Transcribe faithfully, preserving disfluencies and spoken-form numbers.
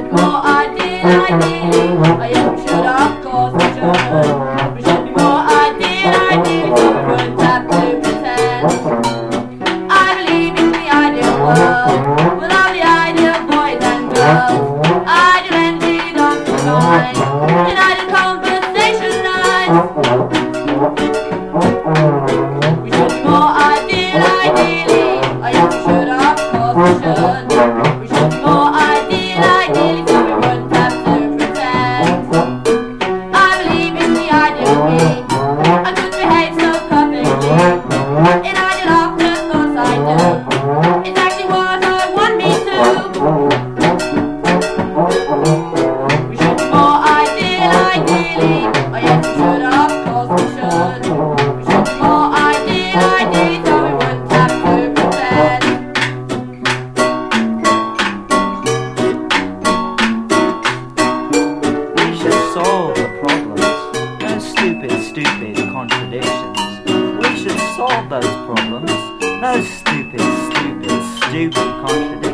more ideal, ideally. Oh yes, we should, of course we should. We should be more ideal, ideally, so we wouldn't have to pretend. I believe in the ideal world, with all the ideal boys and girls. Ideal energy on the mind, and ideal conversation lines. We should be more ideal, ideally. Oh yes, we should, of course we should. We should be more ideal, ideally, so we wouldn't have to pretend. I believe in the ideal me. I could behave so perfectly. In ideal afterthoughts I do. It's actually what I want me to. We should be more ideal, ideally. Oh yes, we should, of course we should. We should be more ideal, ideally, so we wouldn't have to pretend. We should solve the problems. No stupid, stupid contradictions. We should solve those problems. No stupid, stupid, stupid contradictions.